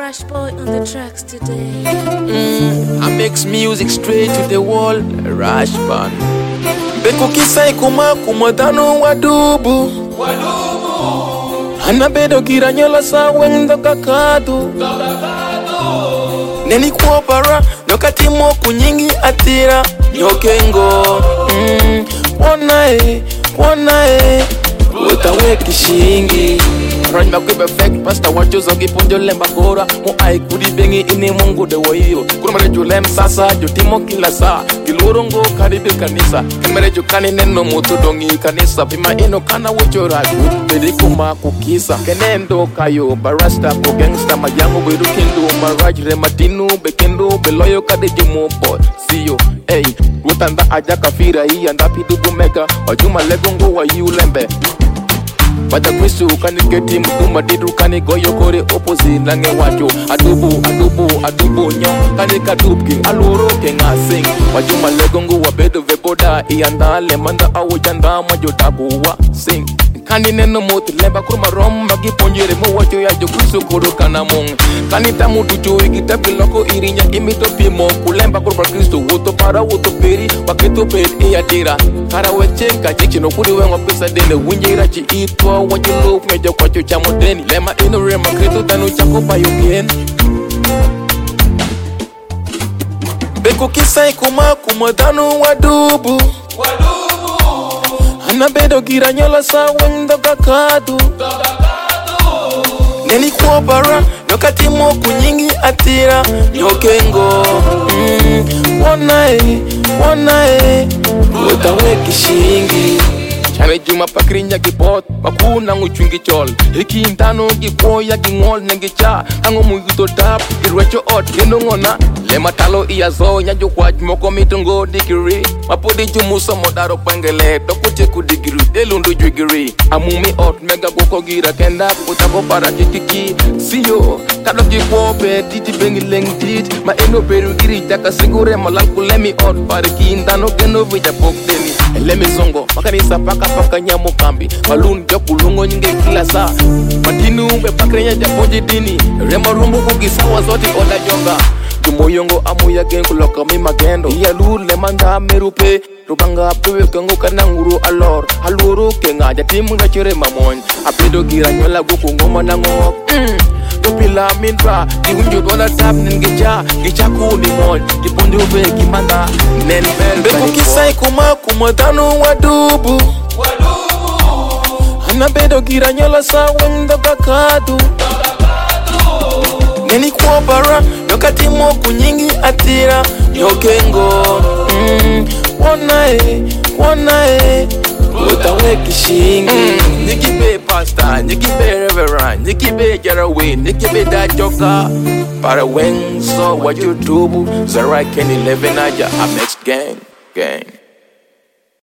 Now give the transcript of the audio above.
Rush Boy on the tracks today. I makes music straight to the wall, Rush Band. Beku kisai kuma dano wadubu. Anabedo giranyola sa wendo kakadu. Neni kuopara, nyokati moku nyingi atira, nyokengo. Wanae, utawe kishingi. Run back with effect, pasta wacho zogi ponjo lemba gora. Mo ai kudi bengi ini mungu de wayo. Kuna marejo lem sasa, jotimo kila saa. Gilorongo karibil kanisa. Kan marejo kani neno mutu dongi kanisa. Pima ino kana wacho raju, bedi kuma kukisa. Kenendo kayo, barasta ko gangsta. Mayango bedu kendo, maraj rematinu. Bekendo, beloyo kade jimo boy. See you, hey. Rutanda aja kafira hii anda pidugu mega. Wajuma legongo wa yu lembe. Bata Kristo kaniketi mkuma didu kani goyo kore opposite nange wacho adubu nyo kani kadubki aluro ke ngasing wajuma legongo wabedo veboda ianda lemanda awo janda majotabu wa sing kani neno moti lemba kurma rom magi ponjere mo wacho ya jo Kristo koro kana mong kani tamu dujo igitabi loko irinya imito pimo kulemba kurma Kristo woto para woto peri waketo peri iadira kara wechenka chichino kudi wengo pesa dene winjira chi itwa wajulu meja kwacho cha modeni lema ino rema Kristo tanu chako bayoken Beku kisai kuma danu wadubu Anabedo giranyola sa wendo kakadu Neni kuopara nyokati moku nyingi atira nyokengo Wanae utawe kishingi Chane juma pakrinya gipot Makuna nguchungi chol Hiki intano gikoya gingol nengicha Hango mugito tap Girwecho ot genongona Lema talo iya zo Nyajo kwa jmoko mitongo digiri Mapodi jumuso modaro pengele Dokuche kudigiri Delundu jwigiri Amumi ot mega goko gira kenda Putako para kikiki Siyo Kado jikwope Titi bengi leng tit Ma eno peru giri Jaka singure malanku lemi ot Pariki intano geno vija pok deni Lemi zongo Makanisa paka nyamo kambi Balun jokulungo nyinge kila saa Matinu be pakrenya japoji dini Rema rumbu kugisawa zoti oda jonga Jumoyongo amuya genku loka mi magendo Iya lule manda merupe Rubanga pewe kengo kananguru alor Haluru kenga jatimu na chere mamon Apido gira nyola guku ngoma nango Dopila minra Diunjo dola tap ningeja Gicha kuni mon Gipondi ube kimanda Nen ben Beku kisai kuma danu wadubu Anabedo giranyola sa wendo kakadu Neni kuopara nyokati moku nyingi atira nyokengo Wanae utawe kishingi Nikibe pastor, nikibe reverend Nikibe jaraway, nikibe dajoka Para wenso wajutubu Zarai Kenny Levenaja, Amex gang